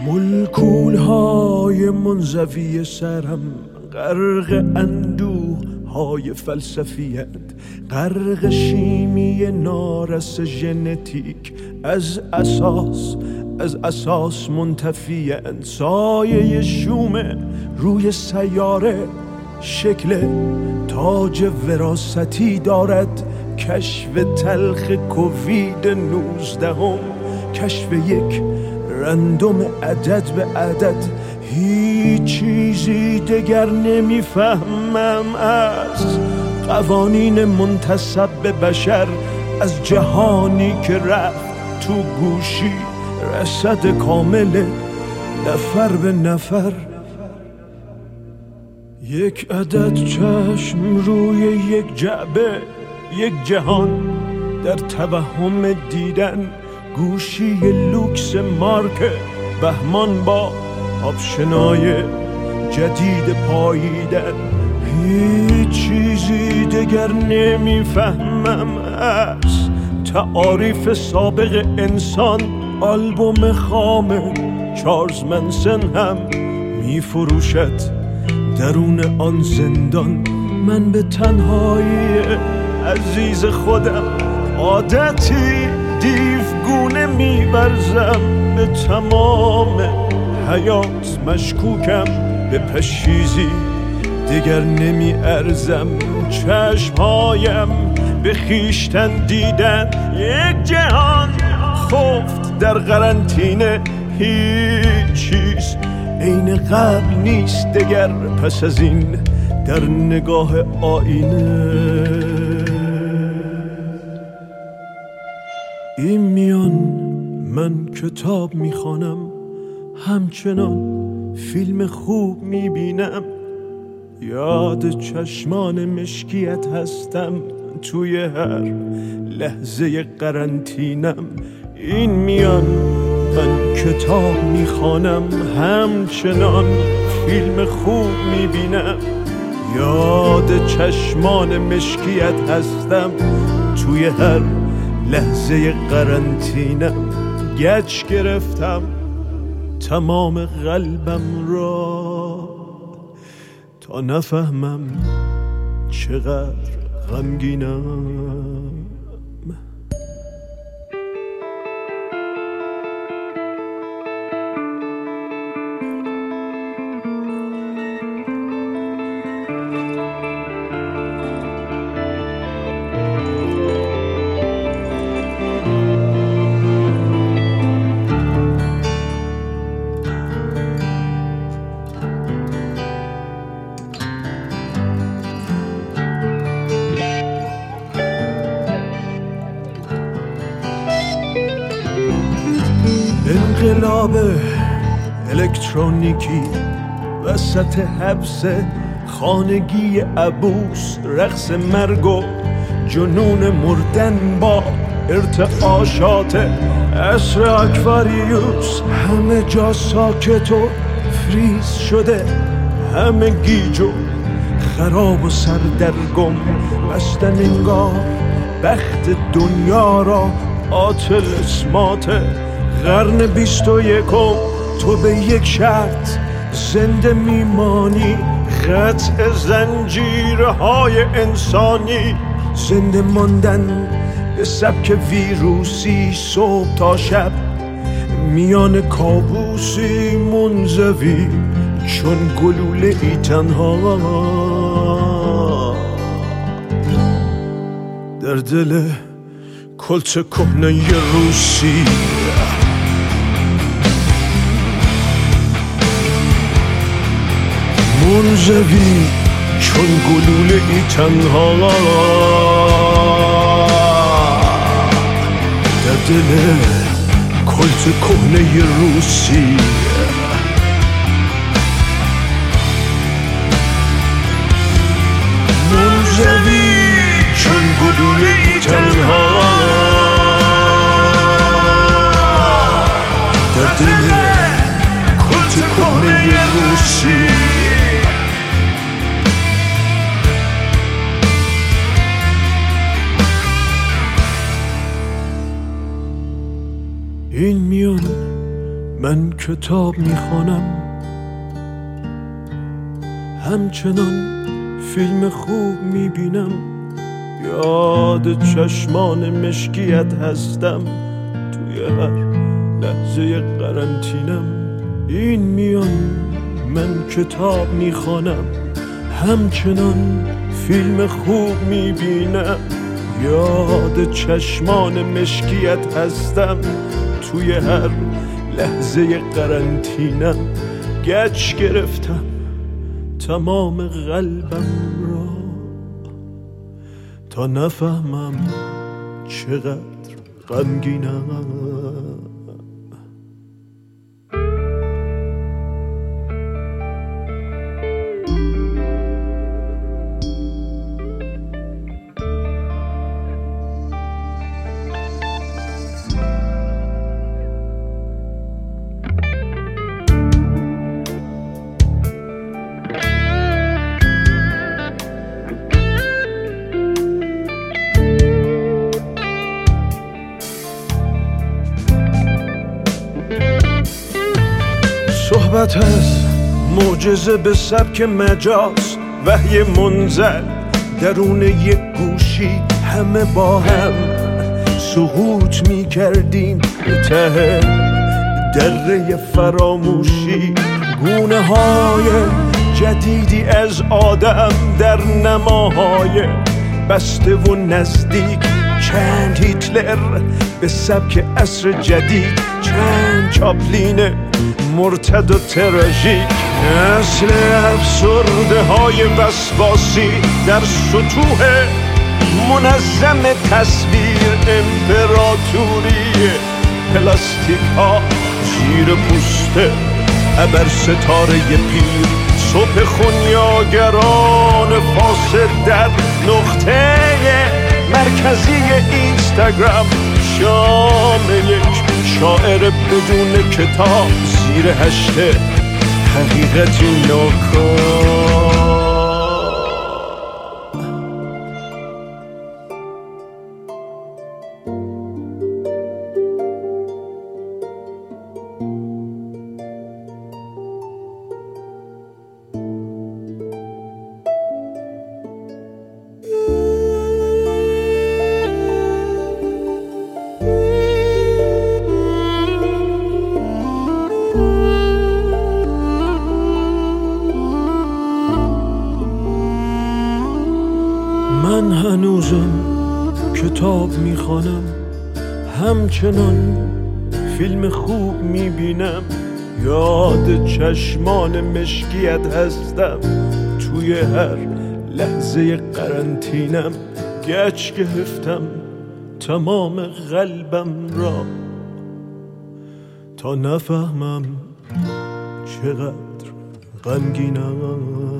ملکولهای منزوی سرم غرق اندوه های فلسفیت، غرق شیمی نارس ژنتیک، از اساس منتفی‌اند. سایه شوم روی سیاره شکل تاج وراثتی دارد. کشف تلخ کووید 19، کشف یک رندوم عدد به عدد. هیچ چیزی دگر نمیفهمم از قوانین منتسب به بشر، از جهانی که رفت تو گوشی، رصد کامل نفر به نفر. یک عدد چشم روی یک جعبه، یک جهان در توهم دیدن. گوشی لوکس مارک بهمان با آپشنای جدید پاییدن. هیچ چیزی دگر نمیفهمم از تعاریف سابق انسان. آلبوم خام چارلز منسن هم میفروشد درون آن زندان. من به تنهایی عزیز خودم عادتی دیوگونه می‌ورزم. به تمام حیات مشکوکم، به پشیزی دیگر نمی ارزم. چشمهایم به خیشتن دیدن، یک جهان خفت در قرنطینه. هیچ چیز عین قبل نیست دگر پس از این در نگاه آینه. این میان من کتاب میخوانم، همچنان فیلم خوب میبینم. یاد چشمان مشکیت هستم توی هر لحظه قرنطینم. این میان من کتاب میخوانم، همچنان فیلم خوب میبینم. یاد چشمان مشکیت هستم توی هر لحظه قرنطینم. گچ گرفتم تمام قلبم را تا نفهمم چقدر غمگینم. انقلاب الکترونیکی وسط حبس خانگی عبوس، رقص مرگ و جنون مردن با ارتعاشات عصر اکواریوس. همه جا ساکت و فریز شده، همه گیج و خراب و سردرگم. بستن انگار بخت دنیا را عاطل اسمات قرن 21. تو به یک شرط زنده میمانی، قطع زنجیرهای انسانی. زنده ماندن به سبک ویروسی، صبح تا شب میان کابوسی منزوی چون گلوله ای تنها در دل کلت کهنه روسی. منزوی چون گلوله ای تنها در دل کلت کهنه روسی. منزوی چون گلوله ای تنها در دل کلت کهنه روسی. این میان من کتاب میخوانم، همچنان فیلم خوب میبینم، یاد چشمان مشکیت هستم توی هر لحظه قرنطینم. این میان من کتاب میخوانم، همچنان فیلم خوب میبینم، یاد چشمان مشکیت هستم توی هر لحظه قرنطینم. گچ گرفتم تمام قلبم را تا نفهمم چقدر غمگینم. صحبت از معجزه به سبک مجاز، وحی منزل درون یک گوشی، همه با هم سقوط می کردیم به ته دره فراموشی. گونه های جدیدی از آدم در نماهای بسته و نزدیک، چند هیتلر به سبک عصر جدید، چند چاپلین مرتد و تراژیک. اصل افسرده های وسواسی در سطوح منظم تصویر، امپراتوری پلاستیک ها زیر پوست ابر ستاره پیر، صبح خونیاگران فاسد در نقطه مرکزی اینستاگرام، شام یک شاعر بدون کتاب زیر هشته حقیقتی ناکام. من هنوزم کتاب میخوانم، همچنان فیلم خوب میبینم، یاد چشمان مشکیت هستم توی هر لحظه قرنطینم. گچ گرفتم تمام قلبم را تا نفهمم چقدر غمگینم.